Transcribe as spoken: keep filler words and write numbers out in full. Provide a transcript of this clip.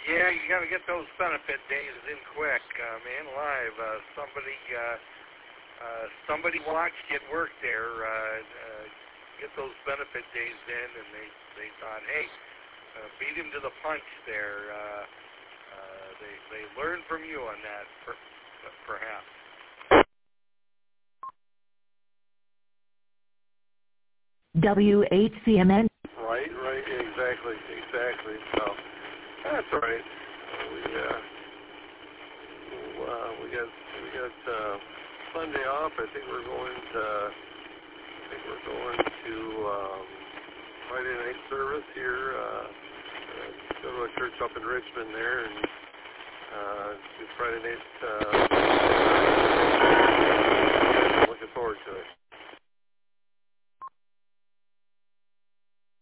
Yeah, you got to get those benefit days in quick, uh, man. Live, uh, somebody, uh, uh, somebody watched you at work there. Uh, uh, get those benefit days in, and they they thought, hey, uh, beat him to the punch there. Uh, uh, they they learned from you on that, per, perhaps. W H C M N. Right, right, exactly, exactly. So that's all right. We uh, uh, we got we got uh, Sunday off. I think we're going to. I think we're going to um, Friday night service here. Uh, uh, go to a church up in Richmond there, and uh, do Friday night. Uh, looking forward to it.